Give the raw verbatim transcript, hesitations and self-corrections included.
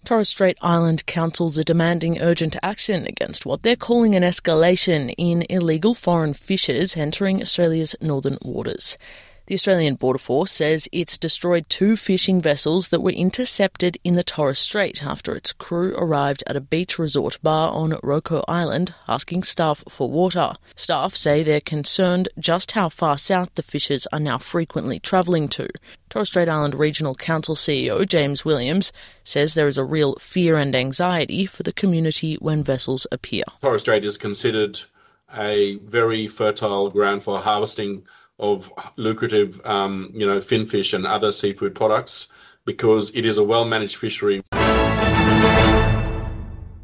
Torres Strait Island councils are demanding urgent action against what they're calling an escalation in illegal foreign fishers entering Australia's northern waters. The Australian Border Force says it's destroyed two fishing vessels that were intercepted in the Torres Strait after its crew arrived at a beach resort bar on Roko Island asking staff for water. Staff say they're concerned just how far south the fishers are now frequently travelling to. Torres Strait Island Regional Council C E O James Williams says there is a real fear and anxiety for the community when vessels appear. Torres Strait is considered a very fertile ground for harvesting of lucrative, um, you know, finfish and other seafood products because it is a well-managed fishery.